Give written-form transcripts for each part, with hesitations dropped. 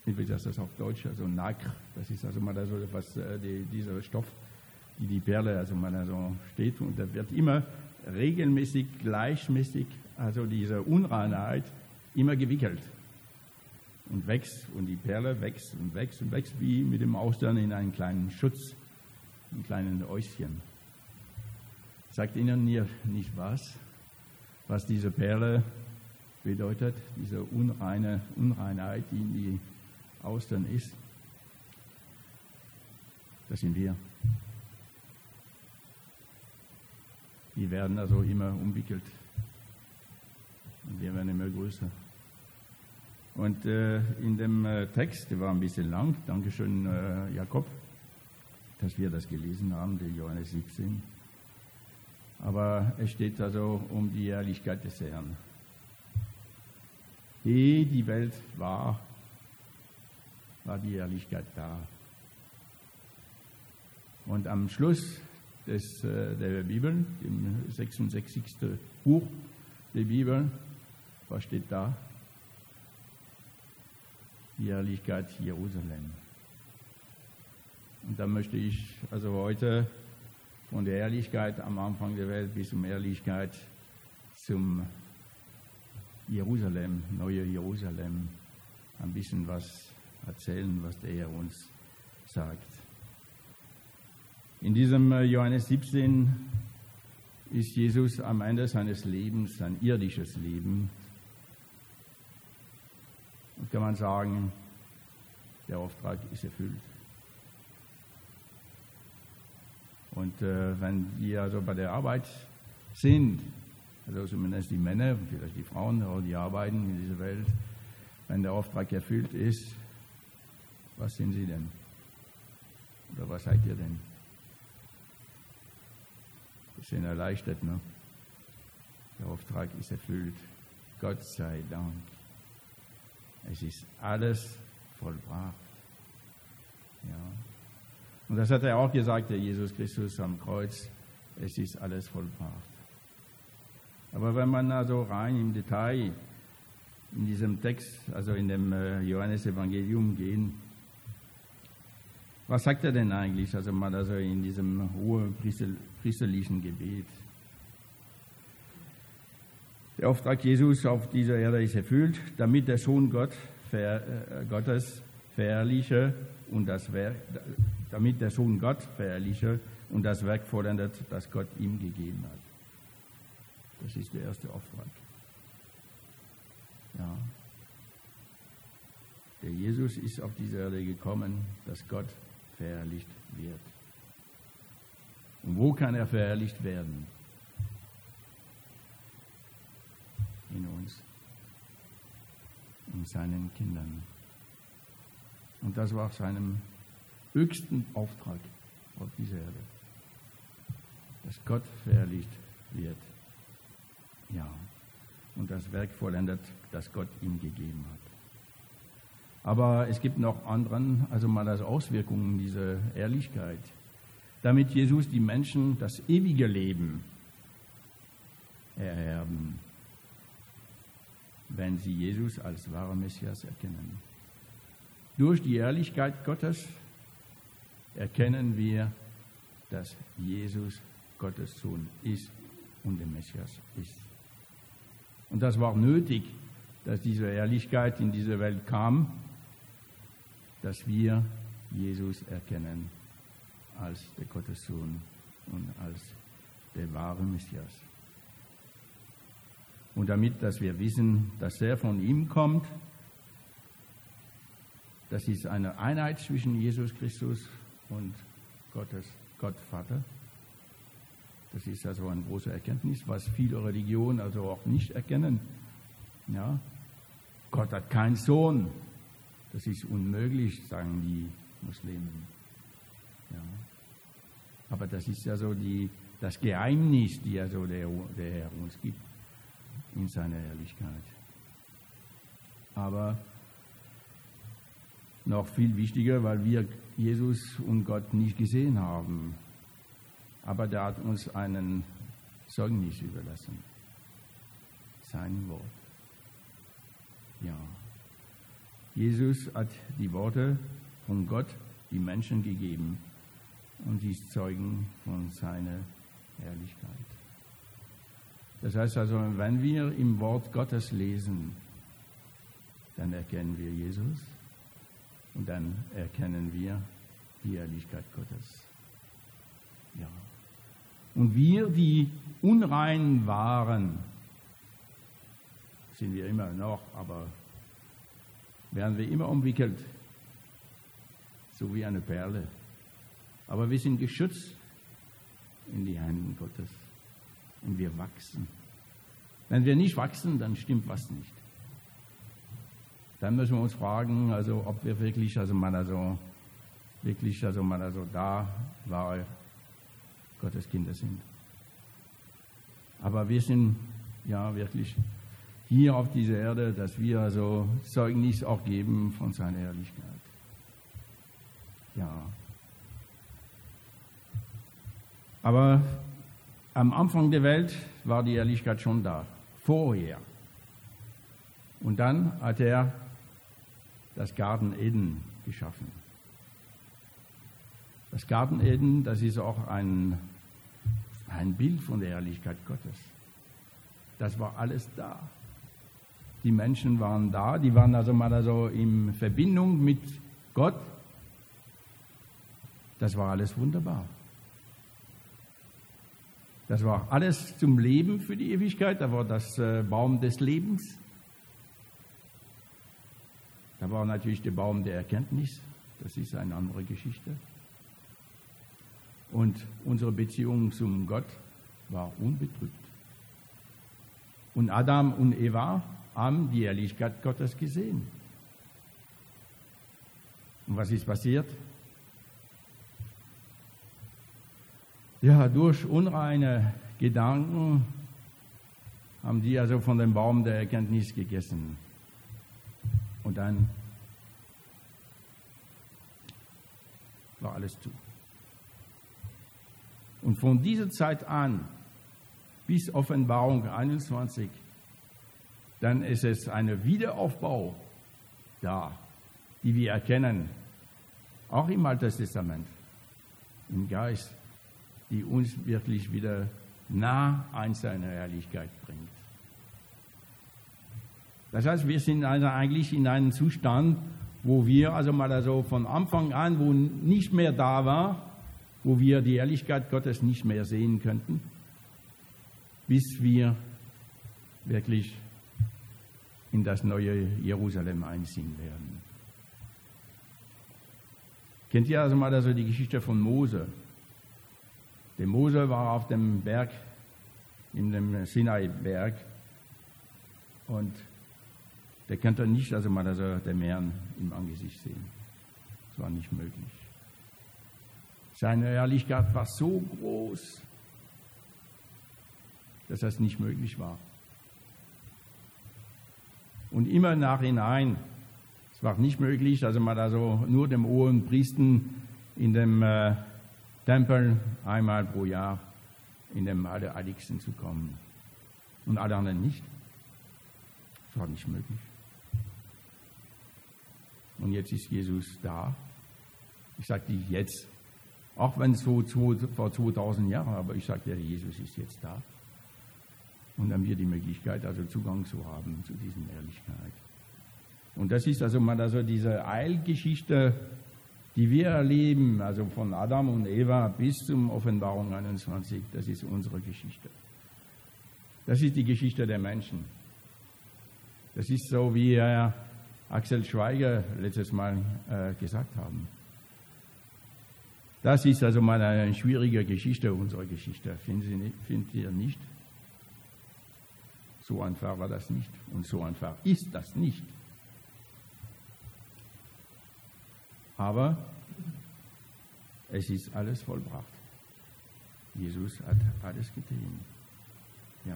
wie heißt das auf Deutsch, also Nacre, das ist also mal so etwas, dieser Stoff, die Perle, also mal so steht, und da wird immer regelmäßig, gleichmäßig, also diese Unreinheit immer gewickelt und wächst, und die Perle wächst und wächst und wächst, wie mit dem Austern in einen kleinen Schutz, ein kleines Häuschen. Sagt Ihnen nicht was diese Perle bedeutet, diese Unreinheit, die in die Austern ist? Das sind wir. Die werden also immer umwickelt und wir werden immer größer. Und in dem Text, der war ein bisschen lang, Dankeschön Jakob, dass wir das gelesen haben, der Johannes 17. Aber es steht also um die Herrlichkeit des Herrn. Ehe die Welt war die Herrlichkeit da. Und am Schluss der Bibel, im 66. Buch der Bibel, was steht da? Die Herrlichkeit Jerusalem. Und da möchte ich also heute von der Herrlichkeit am Anfang der Welt bis zur Herrlichkeit zum Jerusalem, neue Jerusalem, ein bisschen was erzählen, was der Herr uns sagt. In diesem Johannes 17 ist Jesus am Ende seines Lebens, sein irdisches Leben. Und kann man sagen, der Auftrag ist erfüllt. Und wenn wir also bei der Arbeit sind, also zumindest die Männer, vielleicht die Frauen, die arbeiten in dieser Welt, wenn der Auftrag erfüllt ist, was sind sie denn? Oder was seid ihr denn? Wir sind erleichtert, ne? Der Auftrag ist erfüllt. Gott sei Dank. Es ist alles vollbracht. Ja. Und das hat er auch gesagt, der Jesus Christus am Kreuz. Es ist alles vollbracht. Aber wenn man also rein im Detail in diesem Text, also in dem Johannesevangelium gehen, was sagt er denn eigentlich, also mal also in diesem hohen priesterlichen Gebet? Der Auftrag Jesus auf dieser Erde ist erfüllt, damit der Sohn Gottes verherrliche und das Werk, damit der Sohn Gott verherrliche und das Werk vollendet, das Gott ihm gegeben hat. Das ist der erste Auftrag. Ja. Der Jesus ist auf diese Erde gekommen, dass Gott verherrlicht wird. Und wo kann er verherrlicht werden? In uns, in seinen Kindern. Und das war seinem höchsten Auftrag auf dieser Erde, dass Gott verherrlicht wird. Ja, und das Werk vollendet, das Gott ihm gegeben hat. Aber es gibt noch anderen, also mal als Auswirkungen dieser Ehrlichkeit, damit Jesus die Menschen das ewige Leben ererben, wenn sie Jesus als wahrer Messias erkennen. Durch die Ehrlichkeit Gottes erkennen wir, dass Jesus Gottes Sohn ist und der Messias ist. Und das war nötig, dass diese Ehrlichkeit in diese Welt kam, dass wir Jesus erkennen als der Gottessohn und als der wahre Messias. Und damit, dass wir wissen, dass er von ihm kommt, das ist eine Einheit zwischen Jesus Christus und Gott Vater. Das ist also eine große Erkenntnis, was viele Religionen also auch nicht erkennen. Ja? Gott hat keinen Sohn. Das ist unmöglich, sagen die Muslimen. Ja. Aber das ist ja so das Geheimnis, die also der Herr uns gibt in seiner Herrlichkeit. Aber noch viel wichtiger, weil wir Jesus und Gott nicht gesehen haben. Aber der hat uns einen Zeugnis überlassen. Sein Wort. Ja. Jesus hat die Worte von Gott die Menschen gegeben und sie zeugen von seiner Herrlichkeit. Das heißt also, wenn wir im Wort Gottes lesen, dann erkennen wir Jesus und dann erkennen wir die Herrlichkeit Gottes. Ja. Und wir, die unrein waren, sind wir immer noch, aber werden wir immer umwickelt, so wie eine Perle. Aber wir sind geschützt in die Händen Gottes und wir wachsen. Wenn wir nicht wachsen, dann stimmt was nicht. Dann müssen wir uns fragen, also ob wir wirklich, da war Gottes Kinder sind. Aber wir sind ja wirklich hier auf dieser Erde, dass wir also Zeugnis auch geben von seiner Herrlichkeit. Ja. Aber am Anfang der Welt war die Herrlichkeit schon da, vorher. Und dann hat er das Garten Eden geschaffen. Das Garten Eden, das ist auch ein Bild von der Herrlichkeit Gottes. Das war alles da. Die Menschen waren da, die waren also mal so in Verbindung mit Gott. Das war alles wunderbar. Das war alles zum Leben für die Ewigkeit. Da war das Baum des Lebens. Da war natürlich der Baum der Erkenntnis. Das ist eine andere Geschichte. Und unsere Beziehung zum Gott war unbetrübt. Und Adam und Eva haben die Herrlichkeit Gottes gesehen. Und was ist passiert? Ja, durch unreine Gedanken haben die also von dem Baum der Erkenntnis gegessen. Und dann war alles zu. Und von dieser Zeit an bis Offenbarung 21, dann ist es ein Wiederaufbau da, die wir erkennen, auch im Alten Testament, im Geist, die uns wirklich wieder nah an seine Herrlichkeit bringt. Das heißt, wir sind also eigentlich in einem Zustand, wo wir also mal also von Anfang an, wo nicht mehr da war, wo wir die Herrlichkeit Gottes nicht mehr sehen könnten, bis wir wirklich in das neue Jerusalem einziehen werden. Kennt ihr also mal also die Geschichte von Mose? Der Mose war auf dem Berg, in dem Sinai-Berg, und der konnte nicht also mal also den Herrn im Angesicht sehen. Das war nicht möglich. Seine Herrlichkeit war so groß, dass das nicht möglich war. Und immer nachhinein, es war nicht möglich, also mal also nur dem hohen Priester in dem Tempel einmal pro Jahr in dem Allerheiligsten zu kommen. Und alle anderen nicht. Das war nicht möglich. Und jetzt ist Jesus da. Ich sage die jetzt, auch wenn es vor 2000 Jahren, aber ich sage dir, Jesus ist jetzt da. Und dann haben wir die Möglichkeit, also Zugang zu haben zu dieser Herrlichkeit. Und das ist also mal also diese Eilgeschichte, die wir erleben, also von Adam und Eva bis zum Offenbarung 21, das ist unsere Geschichte. Das ist die Geschichte der Menschen. Das ist so, wie Axel Schweiger letztes Mal gesagt haben. Das ist also mal eine schwierige Geschichte, unsere Geschichte. Findet ihr nicht? So einfach war das nicht und so einfach ist das nicht. Aber es ist alles vollbracht. Jesus hat alles getan. Ja.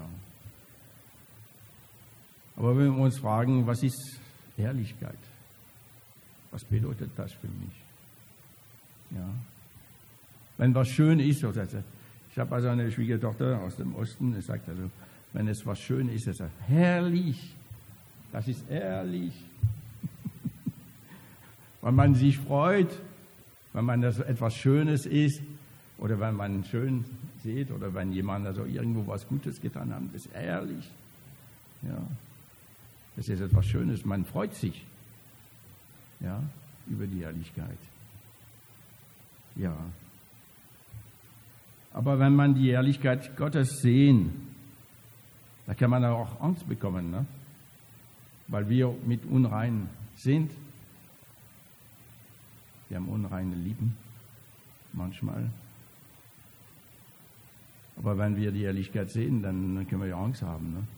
Aber wenn wir uns fragen, was ist Herrlichkeit? Was bedeutet das für mich? Ja. Wenn was schön ist, ich habe also eine Schwiegertochter aus dem Osten, die sagt also, wenn es was schön ist, sagt herrlich, das ist herrlich. Wenn man sich freut, wenn man das etwas Schönes ist oder wenn man schön sieht oder wenn jemand also irgendwo was Gutes getan hat, das ist ehrlich. Ja, das ist etwas Schönes. Man freut sich, ja, über die Ehrlichkeit. Ja. Aber wenn man die Ehrlichkeit Gottes sehen, da kann man auch Angst bekommen, ne? Weil wir mit unrein sind. Wir haben unreine Lieben manchmal. Aber wenn wir die Ehrlichkeit sehen, dann können wir ja Angst haben. Ne?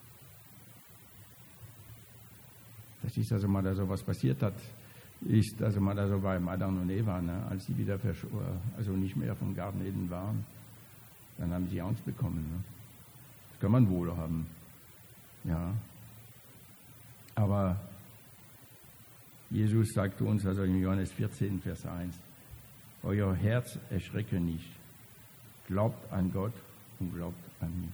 Das ist also mal so, was passiert hat, ist also mal so bei Adam und Eva, ne? Als sie wieder also nicht mehr vom Garten Eden waren, dann haben sie Angst bekommen. Ne? Das kann man wohl haben. Ja. Aber Jesus sagt uns, also in Johannes 14, Vers 1, euer Herz erschrecke nicht. Glaubt an Gott und glaubt an mich.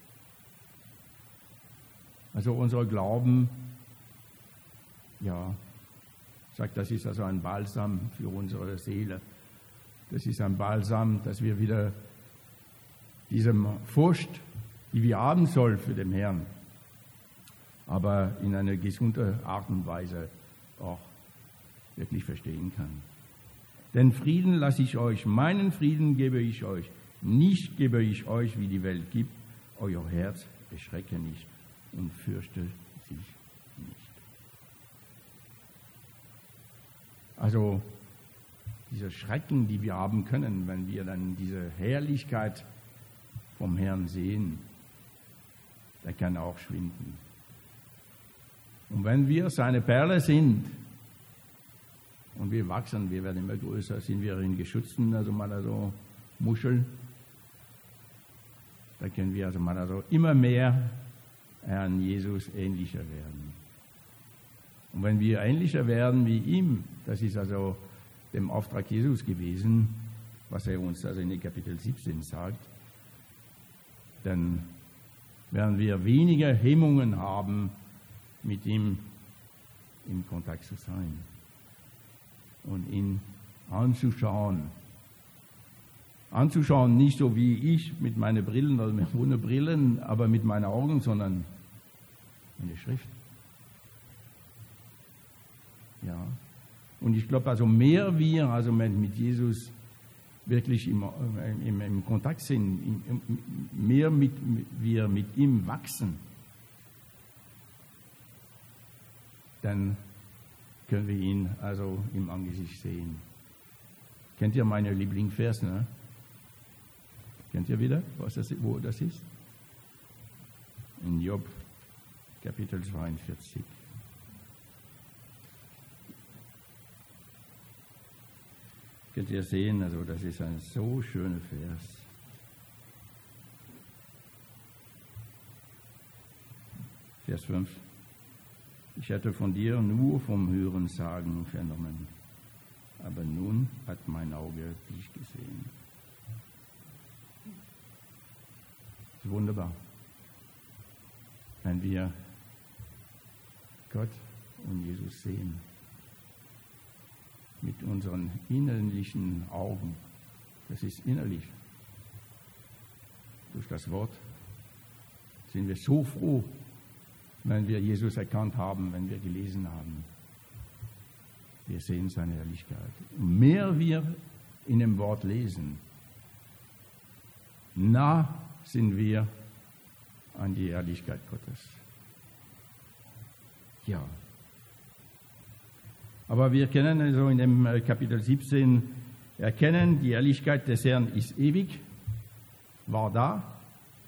Also unser Glauben, ja, sagt, das ist also ein Balsam für unsere Seele. Das ist ein Balsam, dass wir wieder diese Furcht, die wir haben sollen für den Herrn, aber in einer gesunden Art und Weise auch wirklich verstehen kann. Den Frieden lasse ich euch, meinen Frieden gebe ich euch, nicht gebe ich euch, wie die Welt gibt. Euer Herz erschrecke nicht und fürchte sich nicht. Also diese Schrecken, die wir haben können, wenn wir dann diese Herrlichkeit vom Herrn sehen, der kann auch schwinden. Und wenn wir seine Perle sind und wir wachsen, wir werden immer größer, sind wir in geschützten, also mal so Muscheln, da können wir also mal so immer mehr Herrn Jesus ähnlicher werden. Und wenn wir ähnlicher werden wie ihm, das ist also dem Auftrag Jesus gewesen, was er uns also in Kapitel 17 sagt, dann werden wir weniger Hemmungen haben, mit ihm in Kontakt zu sein und ihn anzuschauen. Anzuschauen, nicht so wie ich mit meinen Brillen oder ohne Brillen, aber mit meinen Augen, sondern in der Schrift. Ja. Und ich glaube, also mehr wir also mit Jesus wirklich im Kontakt sind, mehr wir mit ihm wachsen, dann können wir ihn also im Angesicht sehen. Kennt ihr meine Lieblingsvers, ne? Kennt ihr wieder, wo das ist? In Job, Kapitel 42. Könnt ihr sehen, also das ist ein so schöner Vers. Vers 5. Ich hatte von dir nur vom Hörensagen vernommen, aber nun hat mein Auge dich gesehen. Das ist wunderbar, wenn wir Gott und Jesus sehen, mit unseren innerlichen Augen. Das ist innerlich. Durch das Wort sind wir so froh, wenn wir Jesus erkannt haben, wenn wir gelesen haben. Wir sehen seine Herrlichkeit. Und mehr wir in dem Wort lesen, nah sind wir an die Herrlichkeit Gottes. Ja. Aber wir kennen also in dem Kapitel 17, erkennen, die Herrlichkeit des Herrn ist ewig, war da,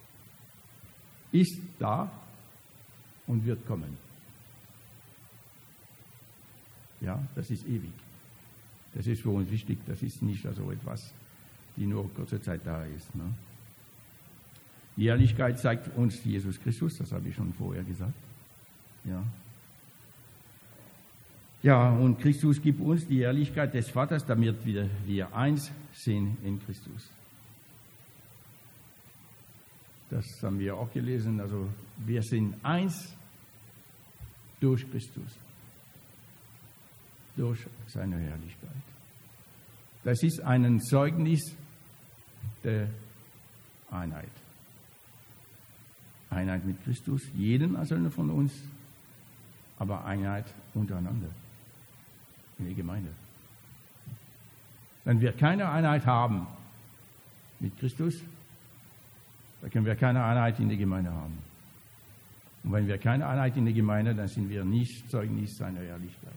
ist da und wird kommen. Ja, das ist ewig. Das ist für uns wichtig. Das ist nicht also etwas, die nur kurze Zeit da ist. Ne? Die Herrlichkeit zeigt uns Jesus Christus, das habe ich schon vorher gesagt. Ja. Ja, und Christus gibt uns die Herrlichkeit des Vaters, damit wir eins sind in Christus. Das haben wir auch gelesen. Also wir sind eins durch Christus. durch seine Herrlichkeit. Das ist ein Zeugnis der Einheit. Einheit mit Christus, jeden einzelnen von uns, aber Einheit untereinander in der Gemeinde. Wenn wir keine Einheit haben mit Christus, dann können wir keine Einheit in der Gemeinde haben. Und wenn wir keine Einheit in der Gemeinde, dann sind wir nicht Zeugnis seiner Herrlichkeit.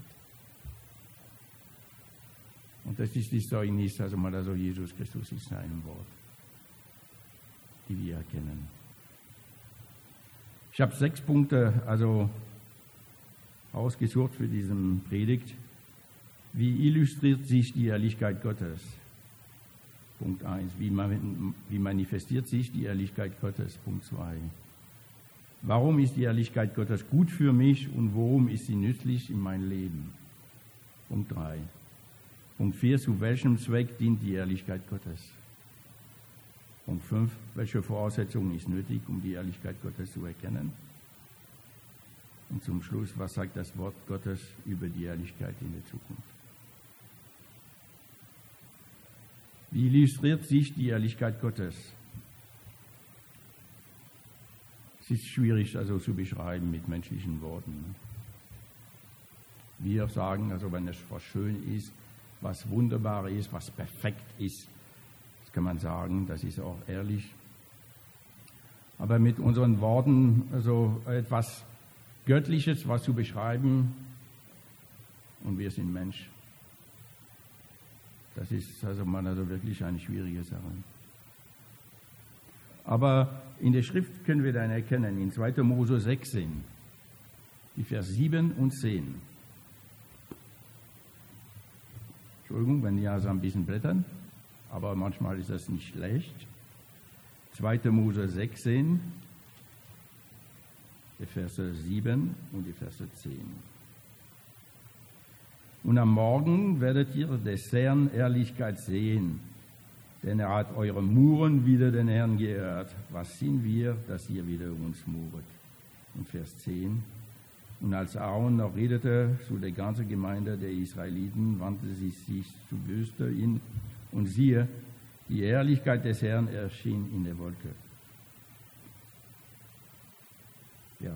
Und das ist das Zeugnis, also Jesus Christus ist in einem Wort, die wir erkennen. Ich habe 6 Punkte ausgesucht für diesen Predigt. Wie illustriert sich die Herrlichkeit Gottes? Punkt 1. Wie manifestiert sich die Herrlichkeit Gottes? Punkt 2. Warum ist die Herrlichkeit Gottes gut für mich und worum ist sie nützlich in meinem Leben? Punkt 3. Punkt 4. Zu welchem Zweck dient die Herrlichkeit Gottes? Punkt 5. Welche Voraussetzungen ist nötig, um die Herrlichkeit Gottes zu erkennen? Und zum Schluss, was sagt das Wort Gottes über die Herrlichkeit in der Zukunft? Wie illustriert sich die Herrlichkeit Gottes? Es ist schwierig zu beschreiben mit menschlichen Worten. Wir sagen, wenn es was schön ist, was wunderbar ist, was perfekt ist, das kann man sagen, das ist auch ehrlich. Aber mit unseren Worten etwas Göttliches, was zu beschreiben, und wir sind Mensch, das ist wirklich eine schwierige Sache. Aber in der Schrift können wir dann erkennen, in 2. Mose 16, die Vers 7 und 10. Entschuldigung, wenn ja ein bisschen blättern, aber manchmal ist das nicht schlecht. 2. Mose 16, die Verse 7 und die Verse 10. Und am Morgen werdet ihr des Herrn Herrlichkeit sehen, denn er hat eure Muren wieder den Herrn geehrt. Was sind wir, dass ihr wieder uns muret? Und Vers 10. Und als Aaron noch redete zu der ganzen Gemeinde der Israeliten, wandte sie sich zu Wüste hin und siehe, die Herrlichkeit des Herrn erschien in der Wolke. Ja.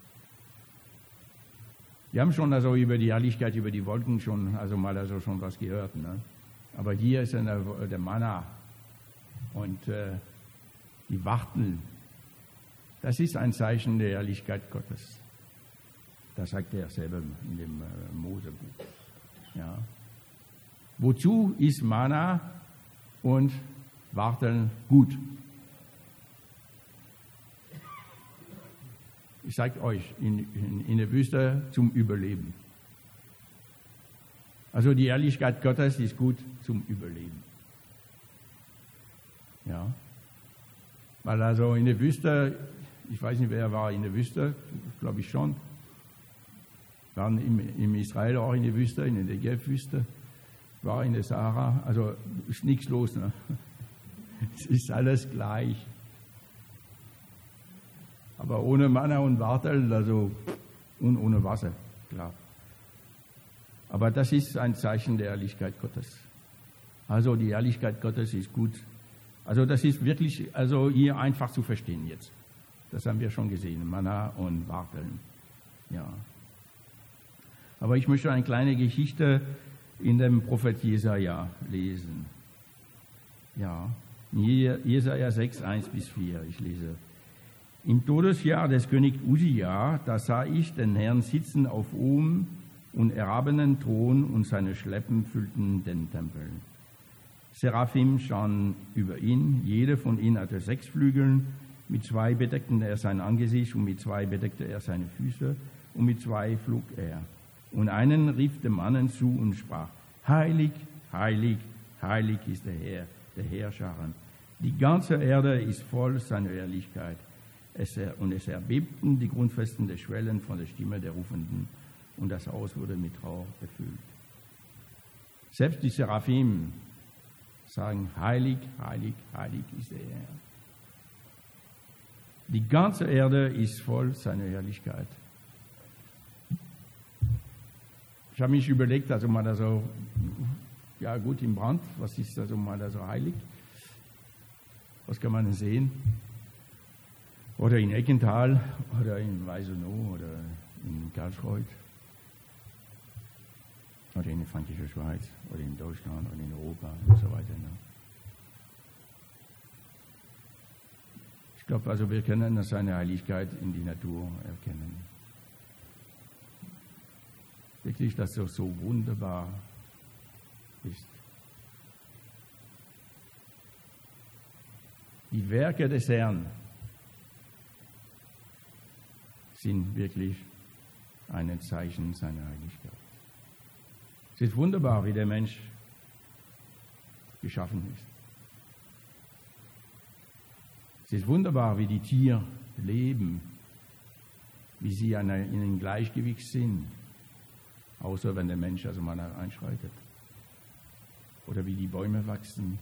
Wir haben schon über die Herrlichkeit, über die Wolken schon schon was gehört. Ne? Aber hier ist der Manna und die Wachteln. Das ist ein Zeichen der Herrlichkeit Gottes. Das sagt er selber in dem Mosebuch. Ja. Wozu ist Manna und Wachteln gut? Ich sage euch, in der Wüste zum Überleben. Also die Herrlichkeit Gottes ist gut zum Überleben. Ja. Weil in der Wüste, ich weiß nicht, wer war in der Wüste, glaube ich schon. Waren in Israel auch in der Wüste, in der Negev-Wüste, war in der Sahara, ist nichts los. Ne? Es ist alles gleich. Aber ohne Manna und Wachtel, und ohne Wasser, klar. Aber das ist ein Zeichen der Herrlichkeit Gottes. Also die Herrlichkeit Gottes ist gut. Das ist wirklich, hier einfach zu verstehen jetzt. Das haben wir schon gesehen, Manna und Wachteln. Ja. Aber ich möchte eine kleine Geschichte in dem Prophet Jesaja lesen. Ja, Jesaja 6, 1-4, ich lese. Im Todesjahr des Königs Usia, da sah ich den Herrn sitzen auf hohem und erhabenen Thron und seine Schleppen füllten den Tempel. Seraphim schauen über ihn, jeder von ihnen hatte 6 Flügeln, mit 2 bedeckte er sein Angesicht und mit 2 bedeckte er seine Füße und mit 2 flog er. Und einen rief dem anderen zu und sprach, heilig, heilig, heilig ist der Herr, der Herrscharen. Die ganze Erde ist voll seiner Herrlichkeit. Es erbebten die Grundfesten der Schwellen von der Stimme der Rufenden, und das Haus wurde mit Trauer erfüllt. Selbst die Seraphim sagen, heilig, heilig, heilig ist der Herr. Die ganze Erde ist voll seiner Herrlichkeit. Ich habe mich überlegt, also mal da so, ja gut, im Brand, was ist also mal da so heilig? Was kann man denn sehen? Oder in Eckental, oder in Weißenow, oder in Karlsruhe, oder in der Fränkischen Schweiz, oder in Deutschland, oder in Europa und so weiter. Ne? Ich glaube, also wir können seine Heiligkeit in die Natur erkennen. Wirklich, dass das so wunderbar ist. Die Werke des Herrn sind wirklich ein Zeichen seiner Heiligkeit. Es ist wunderbar, wie der Mensch geschaffen ist. Es ist wunderbar, wie die Tiere leben, wie sie in einem Gleichgewicht sind, außer wenn der Mensch also mal einschreitet. Oder wie die Bäume wachsen,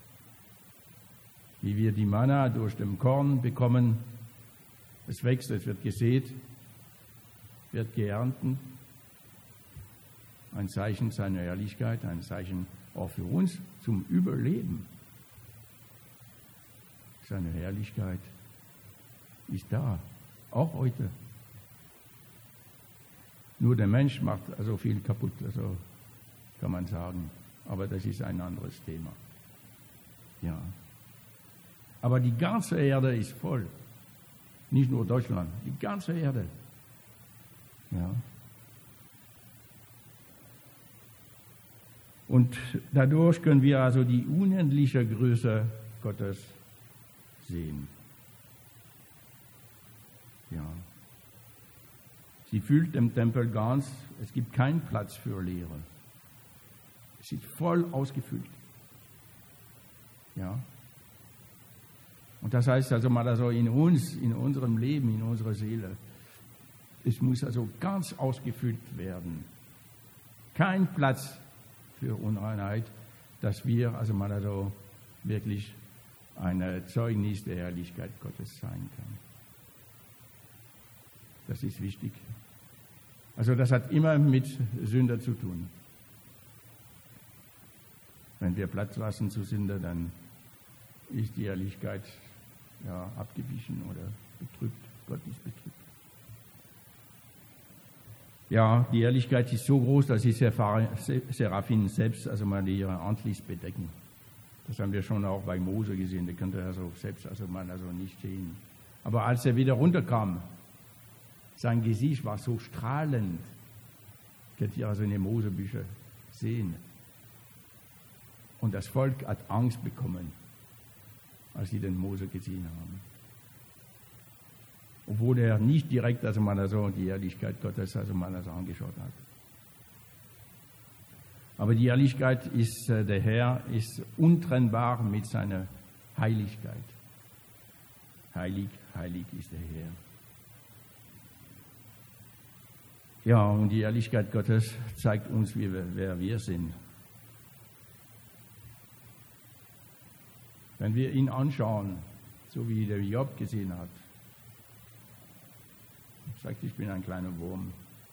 wie wir die Manna durch den Korn bekommen. Es wächst, es wird gesät, wird geerntet. Ein Zeichen seiner Ehrlichkeit, ein Zeichen auch für uns zum Überleben. Seine Herrlichkeit ist da, auch heute. Nur der Mensch macht also viel kaputt, also kann man sagen. Aber das ist ein anderes Thema. Ja. Aber die ganze Erde ist voll. Nicht nur Deutschland, die ganze Erde. Ja. Und dadurch können wir also die unendliche Größe Gottes sehen. Ja. Sie füllt den Tempel ganz, es gibt keinen Platz für Leere. Es ist voll ausgefüllt. Ja. Und das heißt also mal also in uns, in unserem Leben, in unserer Seele, es muss also ganz ausgefüllt werden. Kein Platz für Unreinheit, dass wir also mal also wirklich ein Zeugnis der Herrlichkeit Gottes sein kann. Das ist wichtig. Also das hat immer mit Sünder zu tun. Wenn wir Platz lassen zu Sünder, dann ist die Herrlichkeit ja abgewichen oder betrübt. Gott ist betrübt. Ja, die Herrlichkeit ist so groß, dass die Seraphim selbst also mal ihre Antlitz bedecken. Das haben wir schon auch bei Mose gesehen. Der konnte also selbst also mal also nicht sehen. Aber als er wieder runterkam, sein Gesicht war so strahlend. Könnt ihr also in den Mosebüchern sehen. Und das Volk hat Angst bekommen, als sie den Mose gesehen haben. Obwohl er nicht direkt also mal also die Herrlichkeit Gottes also mal also angeschaut hat. Aber die Herrlichkeit ist, der Herr ist untrennbar mit seiner Heiligkeit. Heilig, heilig ist der Herr. Ja, und die Herrlichkeit Gottes zeigt uns, wer wir sind. Wenn wir ihn anschauen, so wie der Job gesehen hat, sagt, ich bin ein kleiner Wurm.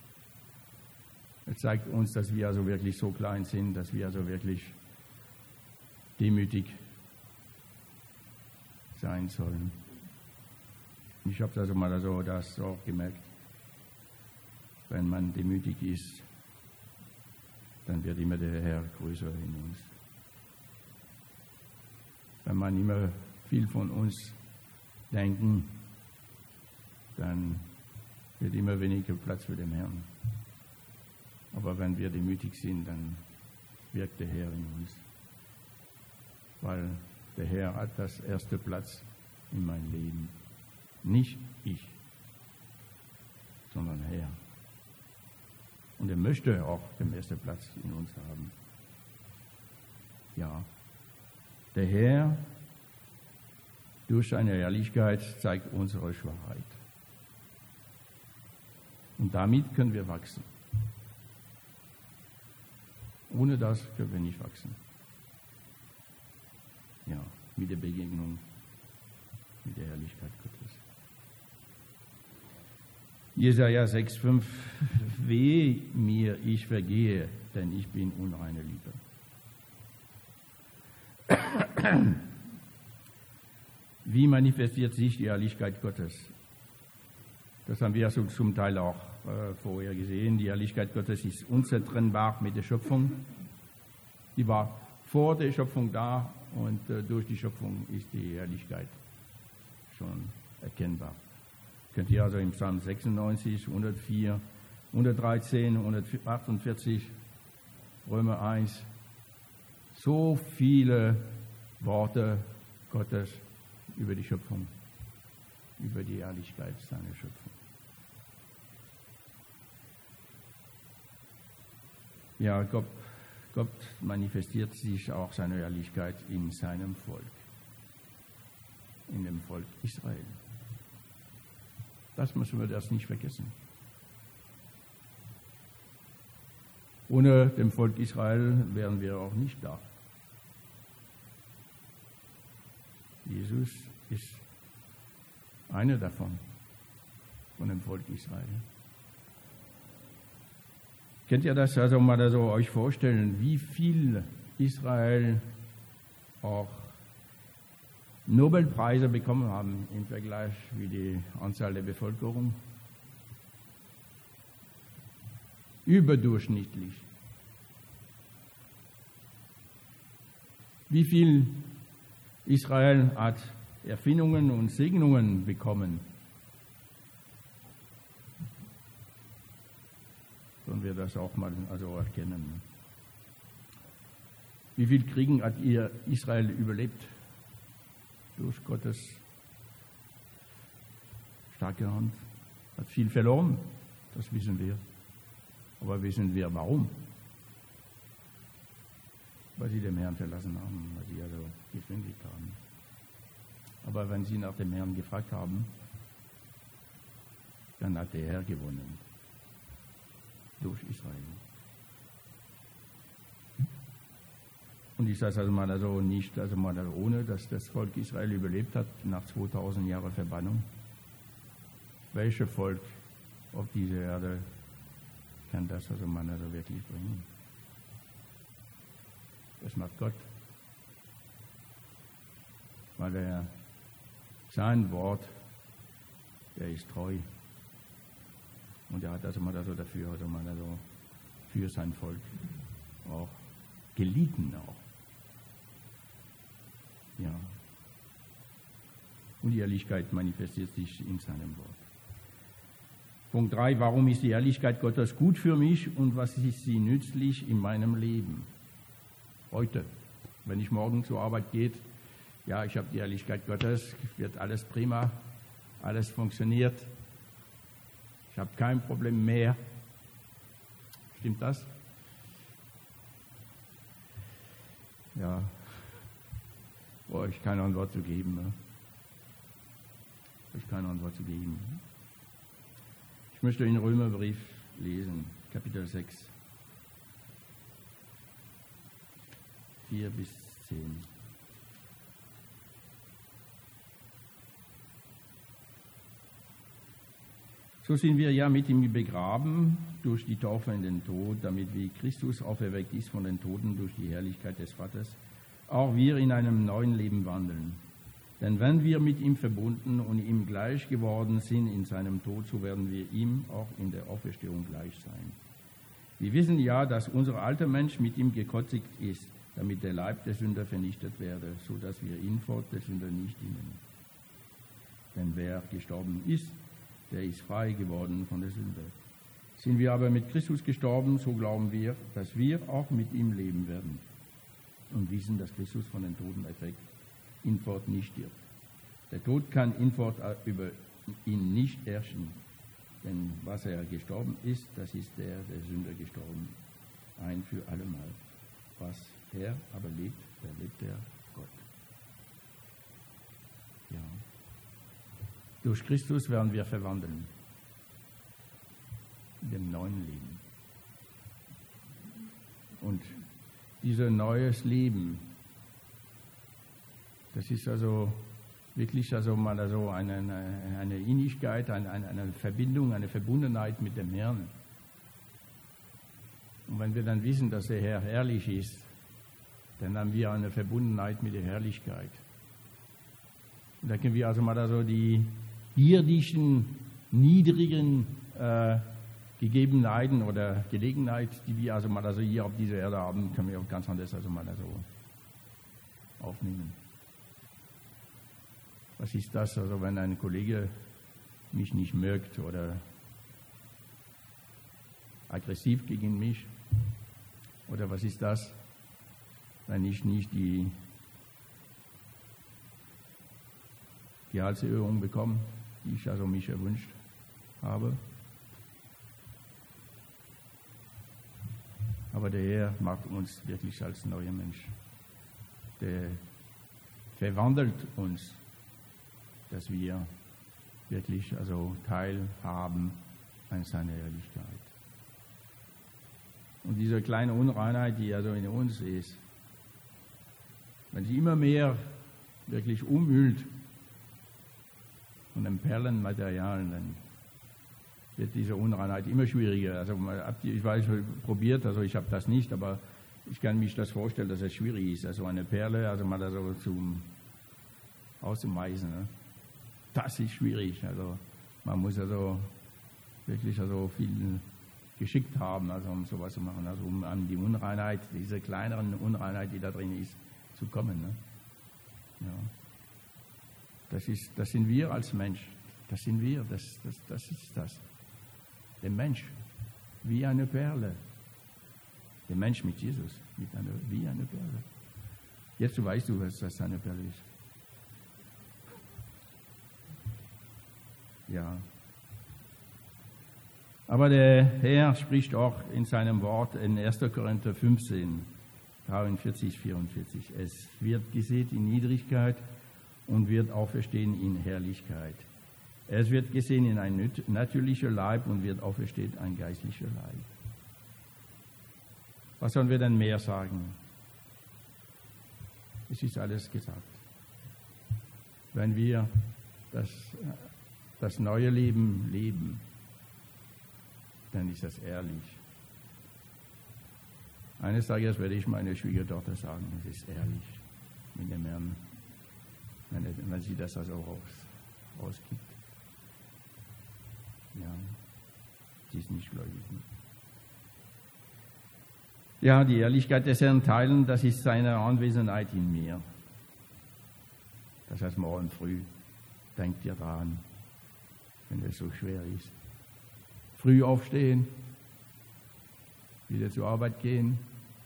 Er zeigt uns, dass wir also wirklich so klein sind, dass wir also wirklich demütig sein sollen. Ich habe also mal also das auch gemerkt. Wenn man demütig ist, dann wird immer der Herr größer in uns. Wenn man immer viel von uns denken, dann wird immer weniger Platz für den Herrn. Aber wenn wir demütig sind, dann wirkt der Herr in uns. Weil der Herr hat das erste Platz in meinem Leben. Nicht ich, sondern der Herr. Und er möchte auch den ersten Platz in uns haben. Ja, der Herr durch seine Ehrlichkeit zeigt unsere Schwachheit. Und damit können wir wachsen. Ohne das können wir nicht wachsen. Ja, mit der Begegnung mit der Herrlichkeit Gottes. Jesaja 6,5: Wehe mir, ich vergehe, denn ich bin unreine Liebe. Wie manifestiert sich die Herrlichkeit Gottes? Das haben wir so zum Teil auch vorher gesehen. Die Herrlichkeit Gottes ist unzertrennbar mit der Schöpfung. Die war vor der Schöpfung da und durch die Schöpfung ist die Herrlichkeit schon erkennbar. Könnt ihr also im Psalm 96, 104, 113, 148, Römer 1, so viele Worte Gottes über die Schöpfung, über die Herrlichkeit seiner Schöpfung. Ja, Gott manifestiert sich auch seine Herrlichkeit in seinem Volk, in dem Volk Israel. Das müssen wir das nicht vergessen. Ohne dem Volk Israel wären wir auch nicht da. Jesus ist einer davon, von dem Volk Israel. Könnt ihr das also mal so euch vorstellen, wie viel Israel auch Nobelpreise bekommen haben im Vergleich wie die Anzahl der Bevölkerung? Überdurchschnittlich. Wie viel Israel hat Erfindungen und Segnungen bekommen? Sollen wir das auch mal also erkennen. Wie viel Kriegen hat Israel überlebt? Durch Gottes starke Hand. Hat viel verloren, das wissen wir. Aber wissen wir warum? Weil sie den Herrn verlassen haben, weil sie also gesündigt haben. Aber wenn sie nach dem Herrn gefragt haben, dann hat der Herr gewonnen. Durch Israel. Und ich sage es also mal so nicht, also mal ohne, dass das Volk Israel überlebt hat nach 2000 Jahren Verbannung. Welches Volk auf dieser Erde kann das also mal also wirklich bringen? Das macht Gott. Weil er sein Wort, der ist treu. Und er hat also mal also dafür, also mal also für sein Volk auch gelitten auch. Ja. Und die Ehrlichkeit manifestiert sich in seinem Wort. Punkt 3, warum ist die Ehrlichkeit Gottes gut für mich und was ist sie nützlich in meinem Leben? Heute, wenn ich morgen zur Arbeit gehe, ja, ich habe die Ehrlichkeit Gottes, wird alles prima, alles funktioniert. Ich habe kein Problem mehr. Stimmt das? Ja, brauche ich keine Antwort zu geben. Ne? Ich keine Antwort zu geben. Ich möchte den Römerbrief lesen, Kapitel 6, 4 bis 10. So sind wir ja mit ihm begraben durch die Taufe in den Tod, damit wie Christus auferweckt ist von den Toten durch die Herrlichkeit des Vaters, auch wir in einem neuen Leben wandeln. Denn wenn wir mit ihm verbunden und ihm gleich geworden sind in seinem Tod, so werden wir ihm auch in der Auferstehung gleich sein. Wir wissen ja, dass unser alter Mensch mit ihm gekreuzigt ist, damit der Leib der Sünder vernichtet werde, so dass wir ihn fort der Sünder nicht dienen. Denn wer gestorben ist, der ist frei geworden von der Sünde. Sind wir aber mit Christus gestorben, so glauben wir, dass wir auch mit ihm leben werden und wissen, dass Christus von den Toten erweckt hinfort nicht stirbt. Der Tod kann hinfort über ihn nicht herrschen, denn was er gestorben ist, das ist der Sünder gestorben, ein für allemal. Was er aber lebt, da lebt der Gott. Ja. Durch Christus werden wir verwandeln in dem neuen Leben. Und dieses neues Leben, das ist also wirklich also mal also eine Innigkeit, eine Verbindung, eine Verbundenheit mit dem Herrn. Und wenn wir dann wissen, dass der Herr herrlich ist, dann haben wir eine Verbundenheit mit der Herrlichkeit. Und da können wir also mal also die irdischen, niedrigen Gegebenheiten oder Gelegenheit, die wir also mal also hier auf dieser Erde haben, können wir auch ganz anders also mal also aufnehmen. Was ist das, also wenn ein Kollege mich nicht mögt oder aggressiv gegen mich? Oder was ist das, wenn ich nicht die Gehaltserhöhung bekomme, die ich also mich erwünscht habe? Aber der Herr macht uns wirklich als neuer Mensch. Der verwandelt uns, dass wir wirklich also teilhaben an seiner Herrlichkeit. Und diese kleine Unreinheit, die also in uns ist, wenn sie immer mehr wirklich umhüllt von dem Perlenmaterial, dann wird diese Unreinheit immer schwieriger. Also ich weiß, probiert, also ich habe das nicht, aber ich kann mich das vorstellen, dass es schwierig ist. Also eine Perle, also mal so zum Auszumeisen, ne? Das ist schwierig. Also man muss also wirklich also viel geschickt haben, also um sowas zu machen, also um an die Unreinheit, diese kleineren Unreinheit, die da drin ist, zu kommen. Ne? Ja. Das sind wir als Mensch. Das sind wir. Das ist das. Der Mensch wie eine Perle. Der Mensch mit Jesus wie eine Perle. Jetzt weißt du, was das eine Perle ist. Ja. Aber der Herr spricht auch in seinem Wort in 1. Korinther 15, 43, 44. Es wird gesät in Niedrigkeit und wird auferstehen in Herrlichkeit. Es wird gesehen in ein natürlicher Leib und wird auferstehen ein geistlicher Leib. Was sollen wir denn mehr sagen? Es ist alles gesagt. Wenn wir das neue Leben leben, dann ist das ehrlich. Eines Tages werde ich meiner Schwiegertochter sagen, es ist ehrlich mit dem Herrn, wenn sie das also rausgibt. Ja, sie ist nicht gläubig. Ja, die Ehrlichkeit des Herrn teilen, das ist seine Anwesenheit in mir. Das heißt, morgen früh, denkt ihr dran, wenn es so schwer ist. Früh aufstehen, wieder zur Arbeit gehen,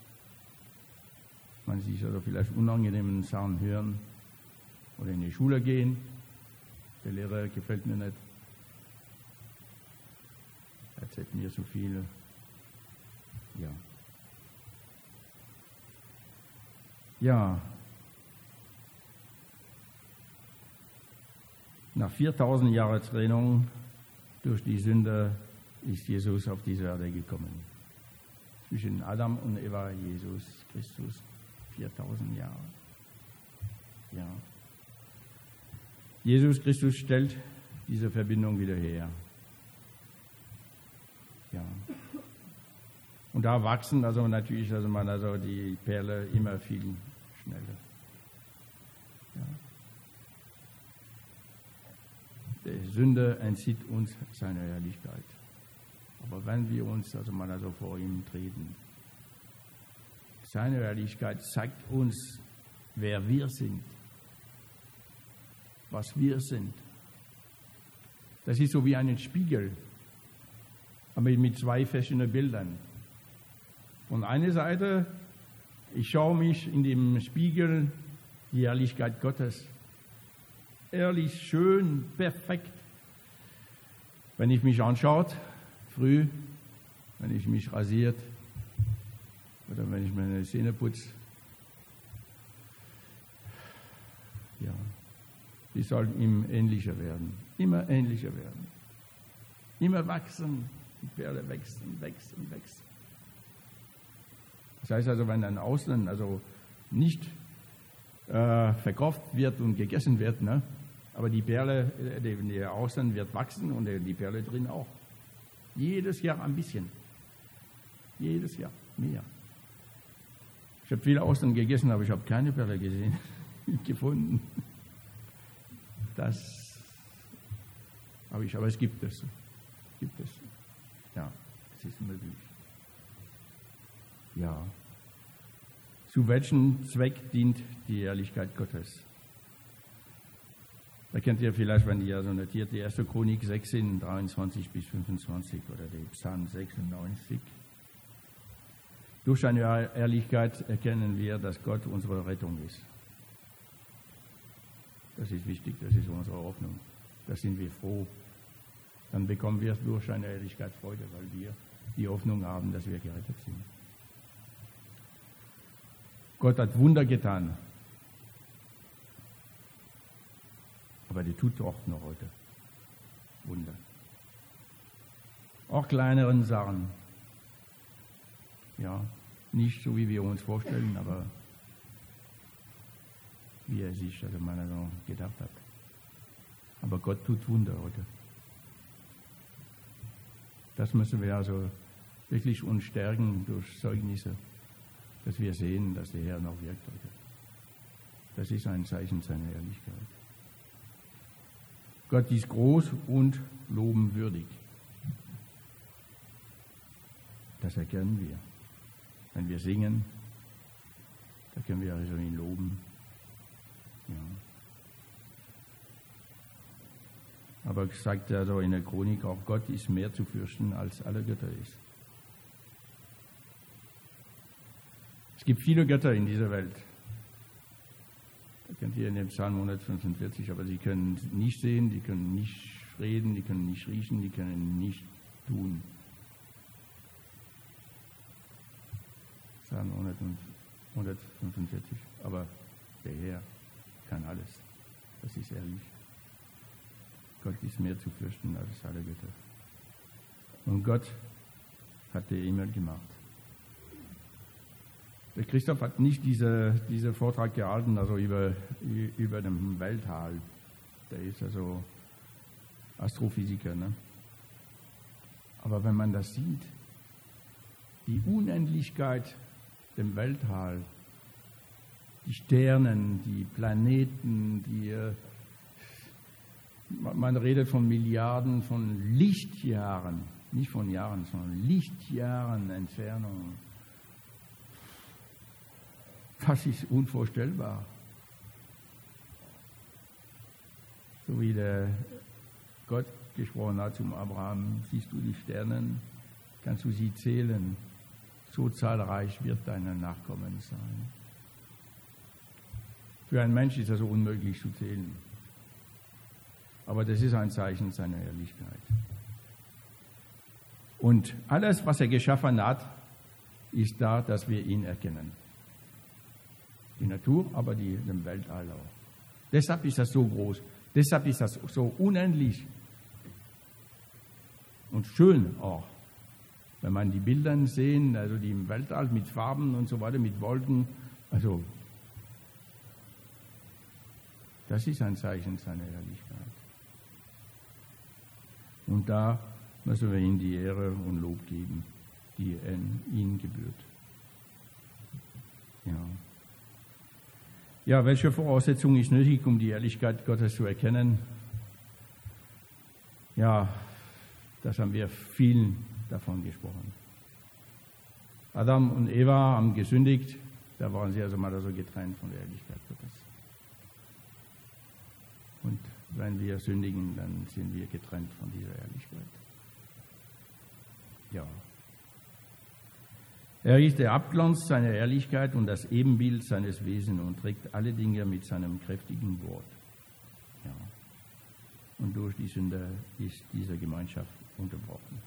man sich also vielleicht unangenehmen Sachen hören oder in die Schule gehen, der Lehrer gefällt mir nicht, erzählt mir so viel, ja. Ja, nach 4000 Jahren Trennung durch die Sünde ist Jesus auf diese Erde gekommen. Zwischen Adam und Eva, Jesus Christus, 4000 Jahre. Ja. Jesus Christus stellt diese Verbindung wieder her. Ja. Und da wachsen also natürlich also die Perle immer viel schneller. Ja. Die Sünde entzieht uns seiner Herrlichkeit. Aber wenn wir uns also vor ihm treten, seine Herrlichkeit zeigt uns, wer wir sind, was wir sind. Das ist so wie ein Spiegel, aber mit zwei verschiedenen Bildern. Von einer Seite, ich schaue mich in dem Spiegel, die Herrlichkeit Gottes. Ehrlich, schön, perfekt. Wenn ich mich anschaue, früh, wenn ich mich rasiert oder wenn ich meine Zähne putze, ja, die sollen ihm ähnlicher werden, immer ähnlicher werden, immer wachsen, die Perle wächst und wächst und wächst. Das heißt also, wenn ein Ausland also nicht verkauft wird und gegessen wird, ne, Aber die Perle, der Austern wird wachsen und die Perle drin auch. Jedes Jahr ein bisschen. Jedes Jahr mehr. Ich habe viele Austern gegessen, aber ich habe keine Perle gefunden. Das habe ich, aber es gibt es. Ja, es ist möglich. Ja. Zu welchem Zweck dient die Ehrlichkeit Gottes? Da kennt ihr vielleicht, wenn ihr so notiert, die 1. Chronik 16, 23 bis 25 oder die Psalm 96. Durch seine Ehrlichkeit erkennen wir, dass Gott unsere Rettung ist. Das ist wichtig, das ist unsere Hoffnung. Da sind wir froh. Dann bekommen wir durch seine Ehrlichkeit Freude, weil wir die Hoffnung haben, dass wir gerettet sind. Gott hat Wunder getan. Aber der tut auch noch heute Wunder. Auch kleineren Sachen. Ja, nicht so, wie wir uns vorstellen, aber wie er sich also mal so gedacht hat. Aber Gott tut Wunder heute. Das müssen wir also wirklich uns stärken durch Zeugnisse, dass wir sehen, dass der Herr noch wirkt heute. Das ist ein Zeichen seiner Ehrlichkeit. Gott ist groß und lobenwürdig. Das erkennen wir. Wenn wir singen, da können wir also ihn loben. Ja. Aber sagt er so in der Chronik auch, Gott ist mehr zu fürchten, als alle Götter ist. Es gibt viele Götter in dieser Welt. Da kennt ihr in dem Psalm 145, aber sie können nicht sehen, die können nicht reden, die können nicht riechen, die können nicht tun. Psalm 145, aber der Herr kann alles. Das ist ehrlich. Gott ist mehr zu fürchten als alle Götter. Und Gott hat den Himmel gemacht. Der Christoph hat nicht diesen Vortrag gehalten, also über den Weltall. Der ist also Astrophysiker. Ne? Aber wenn man das sieht, die Unendlichkeit dem Weltall, die Sternen, die Planeten, man redet von Milliarden von Lichtjahren, nicht von Jahren, sondern Lichtjahren Entfernung. Das ist unvorstellbar. So wie der Gott gesprochen hat zum Abraham, siehst du die Sterne, kannst du sie zählen, so zahlreich wird deine Nachkommen sein. Für einen Mensch ist das so unmöglich zu zählen. Aber das ist ein Zeichen seiner Ehrlichkeit. Und alles, was er geschaffen hat, ist da, dass wir ihn erkennen. Die Natur, aber den Weltall auch. Deshalb ist das so groß. Deshalb ist das so unendlich. Und schön auch. Wenn man die Bilder sehen, also die im Weltall mit Farben und so weiter, mit Wolken, also das ist ein Zeichen seiner Ehrlichkeit. Und da müssen wir ihm die Ehre und Lob geben, die ihm gebührt. Ja, welche Voraussetzung ist nötig, um die Ehrlichkeit Gottes zu erkennen? Ja, das haben wir viel davon gesprochen. Adam und Eva haben gesündigt, da waren sie also mal so getrennt von der Ehrlichkeit Gottes. Und wenn wir sündigen, dann sind wir getrennt von dieser Ehrlichkeit. Ja. Er ist der Abglanz seiner Ehrlichkeit und das Ebenbild seines Wesens und trägt alle Dinge mit seinem kräftigen Wort. Ja. Und durch die Sünde ist diese Gemeinschaft unterbrochen.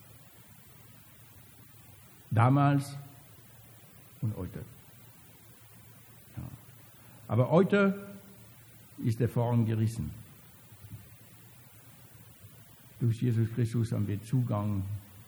Damals und heute. Ja. Aber heute ist der Vorhang gerissen. Durch Jesus Christus haben wir Zugang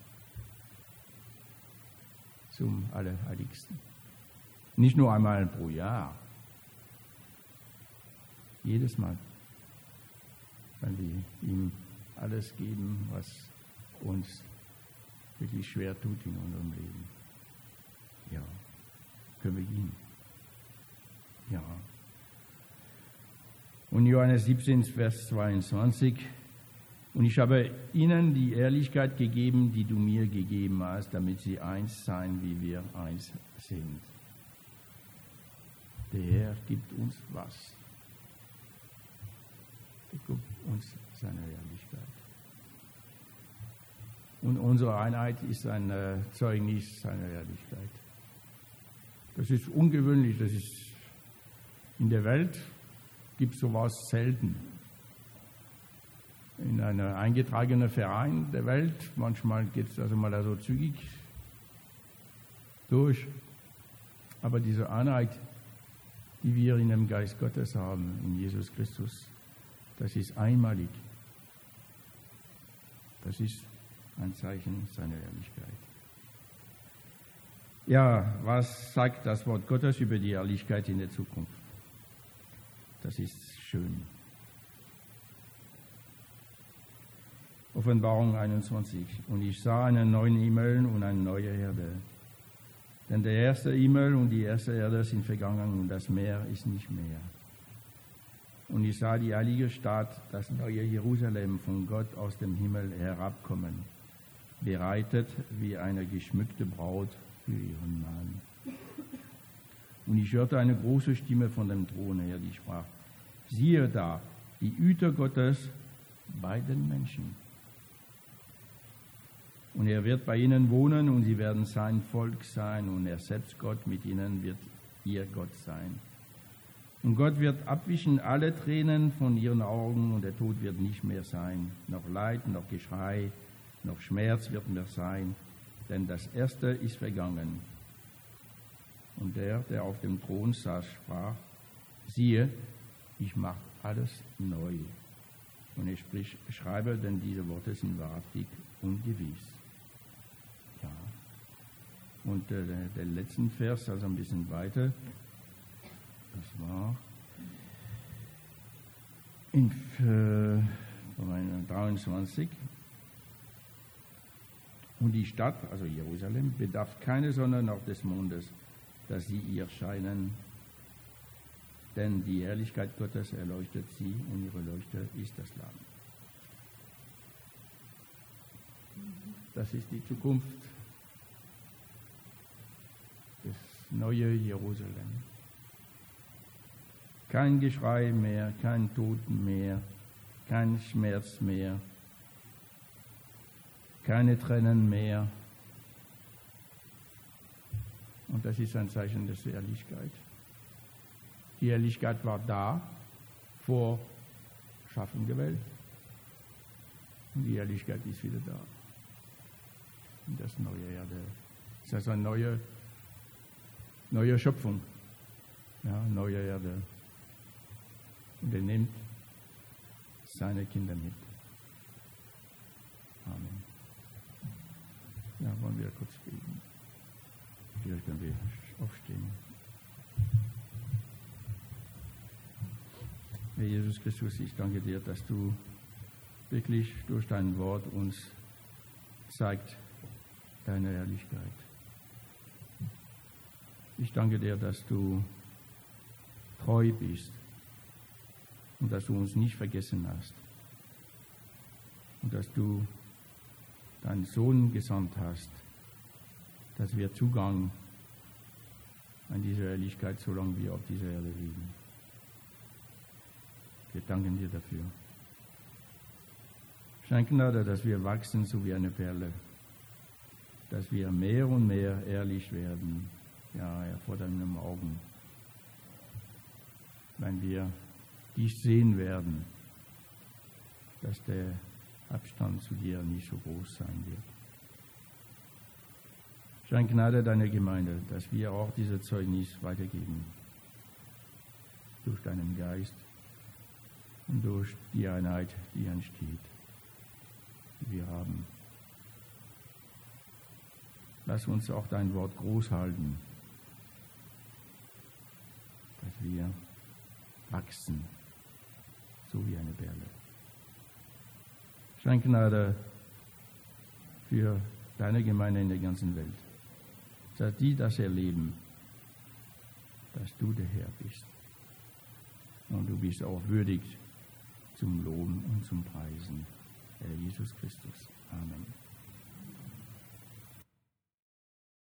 zum Allerheiligsten. Nicht nur einmal pro Jahr. Jedes Mal. weil wir ihm alles geben, was uns wirklich schwer tut in unserem Leben. Ja, können wir ihm. Ja. Und Johannes 17, Vers 22: Und ich habe ihnen die Ehrlichkeit gegeben, die du mir gegeben hast, damit sie eins seien, wie wir eins sind. Der Herr gibt uns was? Er gibt uns seine Ehrlichkeit. Und unsere Einheit ist ein Zeugnis seiner Ehrlichkeit. Das ist ungewöhnlich. Das ist in der Welt gibt es sowas selten. In einem eingetragenen Verein der Welt, manchmal geht es also mal so zügig durch. Aber diese Einheit, die wir in dem Geist Gottes haben, in Jesus Christus, das ist einmalig. Das ist ein Zeichen seiner Ehrlichkeit. Ja, was sagt das Wort Gottes über die Ehrlichkeit in der Zukunft? Das ist schön. Offenbarung 21. Und ich sah einen neuen Himmel und eine neue Erde. Denn der erste Himmel und die erste Erde sind vergangen und das Meer ist nicht mehr. Und ich sah die heilige Stadt, das neue Jerusalem, von Gott aus dem Himmel herabkommen, bereitet wie eine geschmückte Braut für ihren Mann. Und ich hörte eine große Stimme von dem Thron her, die sprach: Siehe da, die Hüter Gottes bei den Menschen. Und er wird bei ihnen wohnen und sie werden sein Volk sein und er selbst Gott mit ihnen wird ihr Gott sein. Und Gott wird abwischen alle Tränen von ihren Augen und der Tod wird nicht mehr sein, noch Leid, noch Geschrei, noch Schmerz wird mehr sein, denn das Erste ist vergangen. Und der auf dem Thron saß, sprach: Siehe, ich mache alles neu. Und er spricht: Schreibe, denn diese Worte sind wahrhaftig und gewiss. Ja. Und der letzte Vers, also ein bisschen weiter, das war in 23. Und die Stadt, also Jerusalem, bedarf keine Sonne noch des Mondes, dass sie ihr scheinen, denn die Herrlichkeit Gottes erleuchtet sie und ihre Leuchte ist das Lamm. Das ist die Zukunft, das neue Jerusalem. Kein Geschrei mehr, kein Tod mehr, kein Schmerz mehr, keine Tränen mehr. Und das ist ein Zeichen der Ehrlichkeit. Die Ehrlichkeit war da, vor Schaffung der Welt. Und die Ehrlichkeit ist wieder da. Und das neue Erde. Das ist eine neue Schöpfung. Ja, neue Erde. Und er nimmt seine Kinder mit. Amen. Ja, wollen wir kurz beten. Vielleicht können wir aufstehen. Herr Jesus Christus, ich danke dir, dass du wirklich durch dein Wort uns zeigt deine Ehrlichkeit. Ich danke dir, dass du treu bist und dass du uns nicht vergessen hast und dass du deinen Sohn gesandt hast, dass wir Zugang an diese Ehrlichkeit, solange wir auf dieser Erde leben. Wir danken dir dafür. Schenk Gnade, dass wir wachsen, so wie eine Perle, dass wir mehr und mehr ehrlich werden, ja, vor deinen Augen, wenn wir dich sehen werden, dass der Abstand zu dir nicht so groß sein wird. Schenk Gnade deiner Gemeinde, dass wir auch dieses Zeugnis weitergeben, durch deinen Geist und durch die Einheit, die entsteht, die wir haben. Lass uns auch dein Wort groß halten, dass wir wachsen, so wie eine Perle. Schenk Gnade für deine Gemeinde in der ganzen Welt, dass die das erleben, dass du der Herr bist. Und du bist auch würdig zum Loben und zum Preisen, Herr Jesus Christus. Amen.